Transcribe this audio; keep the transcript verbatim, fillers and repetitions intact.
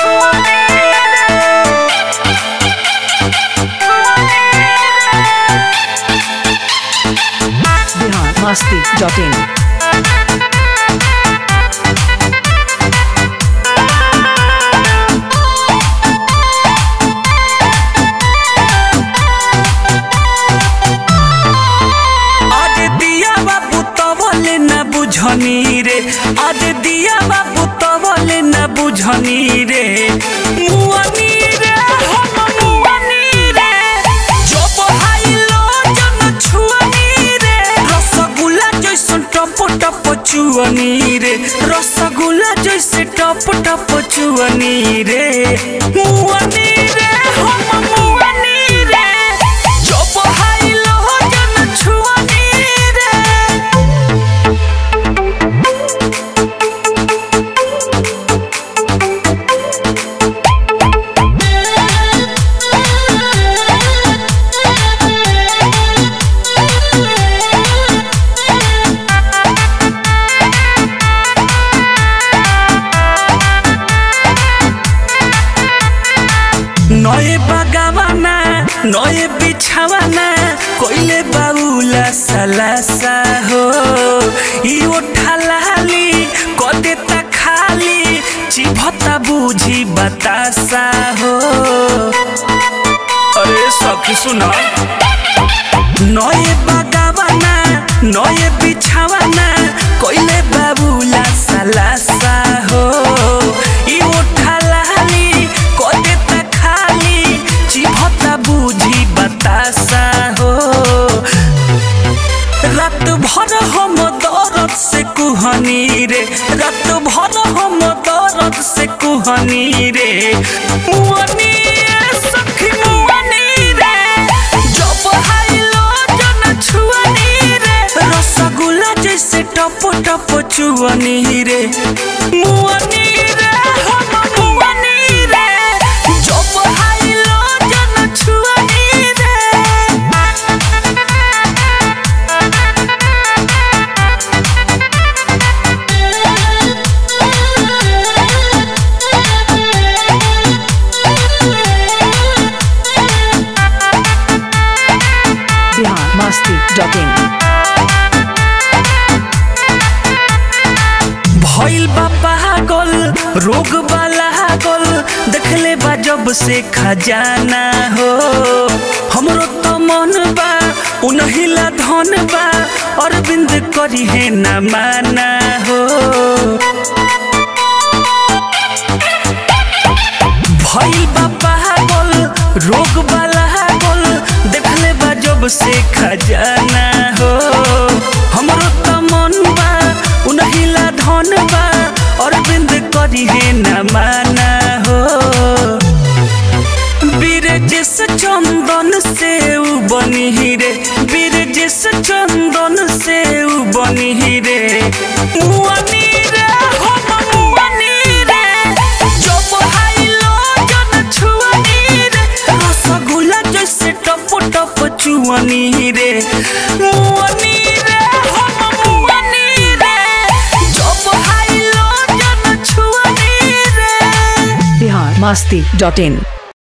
masti dot in. बुझनी रे आज दिया बाबू तबले न बुझनी रे मुअनी रे हम मुअनी रे जो बहाइलो जन छुअनी रे रसगुल्ला जैसे टप टप चुअनी रे रसगुल्ला जैसे टप टप चुअनी रे मुअनी रे हम मुअनी रे जो बहाइलो जन छुअनी नए बगावाना नए बिछावाना कोइले बाउला सलासा हो ई ओठालाली कदे ता खाली चिभता बुझी बतासा हो अरे सखी सुना नए बगावाना नए बिछावाना कोइले बाउला सलासा हो ई ओठालाली कदे बुझी बतासा हो रात भर हम दर्द से कुहनी रे रात भर हम दर्द से कुहनी रे मुअनी सखी मुअनी रे जब हाइलो जन छुअनी रे रसगुल्ला जैसे टप टप चुअनी रे मुअनी रे हम मुअनी रे जब हाइलो masti dot in. भइल बा पागल रोग वाला गल देखले बा जब से खजाना हो हमरो तो मन बा उनहिला धन बा अरविंद करी है न माना हो भइल बा पागल रोग वाला गल देखले बा जब से खजाना हो हमरो तो मन बा उनहिला धन बा अरविंद करी है न माना हो बीरजेश चंदन से उ बनी रे बीरजेश चंदन से उ बनी रे मुअनी रे हम मुअनी रे जब हाइलो जन छुअनी रे रसगुल्ला जैसे टप टप चुअनी रे मुअनी रे हम मुअनी रे जब हाइलो जन छुअनी रे masti dot in.